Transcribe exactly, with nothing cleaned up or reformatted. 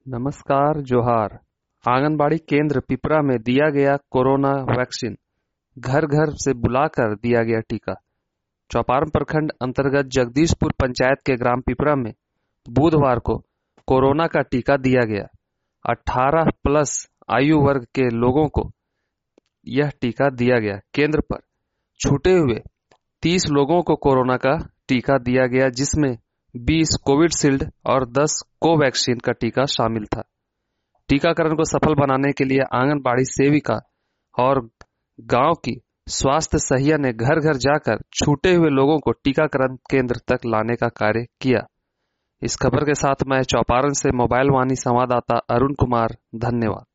नमस्कार जोहार। आंगनबाड़ी केंद्र पिपरा में दिया गया कोरोना वैक्सीन। घर घर से बुलाकर दिया गया टीका। चौपारण प्रखंड अंतर्गत जगदीशपुर पंचायत के ग्राम पिपरा में बुधवार को कोरोना का टीका दिया गया। अठारह प्लस आयु वर्ग के लोगों को यह टीका दिया गया। केंद्र पर छूटे हुए तीस लोगों को कोरोना का टीका दिया गया, जिसमें बीस कोविशील्ड और दस कोवैक्सीन का टीका शामिल था। टीकाकरण को सफल बनाने के लिए आंगनबाड़ी सेविका और गांव की स्वास्थ्य सहिया ने घर घर जाकर छूटे हुए लोगों को टीकाकरण केंद्र तक लाने का कार्य किया। इस खबर के साथ मैं चौपारण से मोबाइल वाणी संवाददाता अरुण कुमार, धन्यवाद।